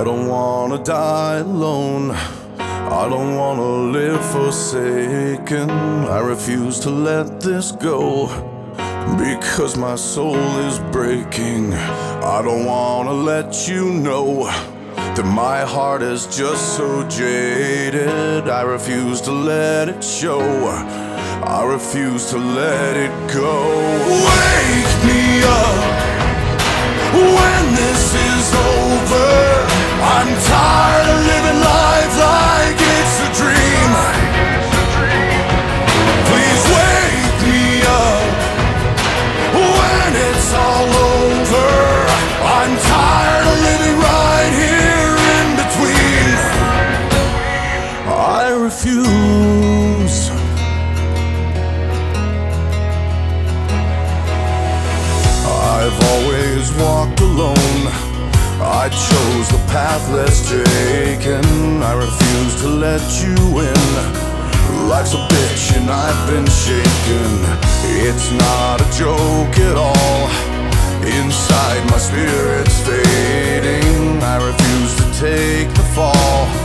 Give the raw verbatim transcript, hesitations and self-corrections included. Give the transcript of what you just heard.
I don't wanna die alone. I don't wanna live forsaken. I refuse to let this go, because my soul is breaking. I don't wanna let you know that my heart is just so jaded. I refuse to let it show. I refuse to let it go. Wake me up when this is over. I'm tired of living life like it's a dream. Please wake me up when it's all over. I'm tired of living right here in between. I refuse. I've always walked alone. I chose the path less taken. I refuse to let you in. Life's a bitch and I've been shaken. It's not a joke at all. Inside my spirit's fading. I refuse to take the fall.